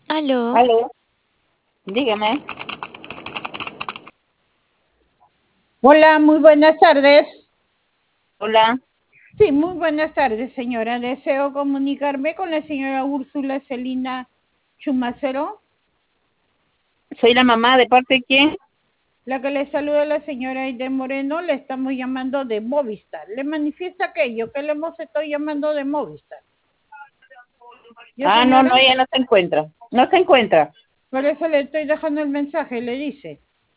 Aló, Aló, dígame. Hola, muy buenas tardes. Hola, Sí, muy buenas tardes, señora. Deseo comunicarme con la señora Úrsula Celina Chumacero. soy la mamá, ¿de parte de quién? La que le saluda la señora Aide Moreno, le estamos llamando de Movistar. Le manifiesta aquello que le hemos estado llamando de Movistar. ¿Ya, No, señora? ella no se encuentra. No se encuentra. Por eso le estoy dejando el mensaje, le dice.